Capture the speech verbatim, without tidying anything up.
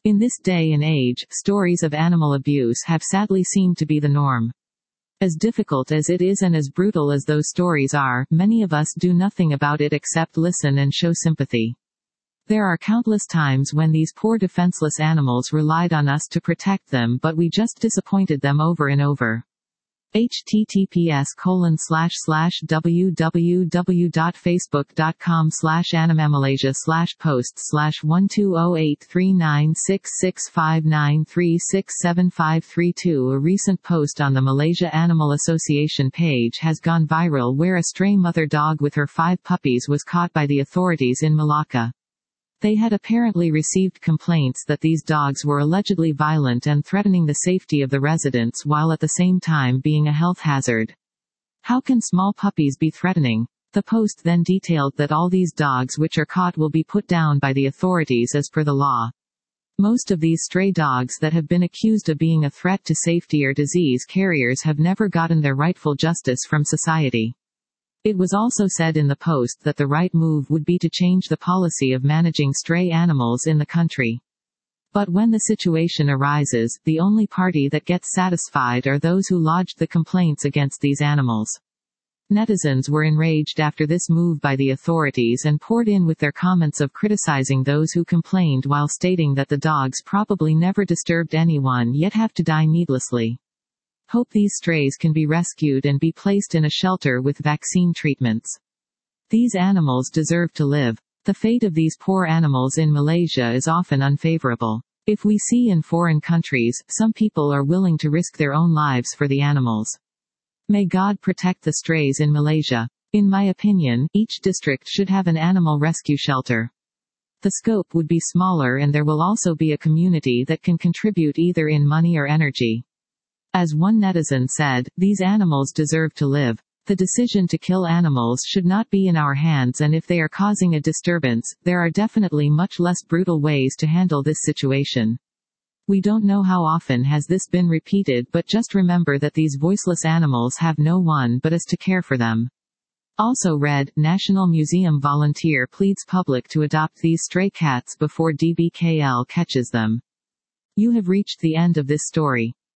In this day and age, stories of animal abuse have sadly seemed to be the norm. As difficult as it is and as brutal as those stories are, many of us do nothing about it except listen and show sympathy. There are countless times when these poor defenseless animals relied on us to protect them, but we just disappointed them over and over. https colon slash slash www.facebook.com slash animemalaysia slash posts slash one two zero eight three nine six six five nine three six seven five three two. A recent post on the Malaysia Animal Association page has gone viral where a stray mother dog with her five puppies was caught by the authorities in Malacca. They had apparently received complaints that these dogs were allegedly violent and threatening the safety of the residents while at the same time being a health hazard. How can small puppies be threatening? The post then detailed that all these dogs which are caught will be put down by the authorities as per the law. Most of these stray dogs that have been accused of being a threat to safety or disease carriers have never gotten their rightful justice from society. It was also said in the post that the right move would be to change the policy of managing stray animals in the country. But when the situation arises, the only party that gets satisfied are those who lodged the complaints against these animals. Netizens were enraged after this move by the authorities and poured in with their comments of criticizing those who complained while stating that the dogs probably never disturbed anyone yet have to die needlessly. Hope these strays can be rescued and be placed in a shelter with vaccine treatments. These animals deserve to live. The fate of these poor animals in Malaysia is often unfavorable. If we see in foreign countries, some people are willing to risk their own lives for the animals. May God protect the strays in Malaysia. In my opinion, each district should have an animal rescue shelter. The scope would be smaller and there will also be a community that can contribute either in money or energy. As one netizen said, these animals deserve to live. The decision to kill animals should not be in our hands, and if they are causing a disturbance, there are definitely much less brutal ways to handle this situation. We don't know how often has this been repeated, but just remember that these voiceless animals have no one but us to care for them. Also read, National Museum volunteer pleads public to adopt these stray cats before D B K L catches them. You have reached the end of this story.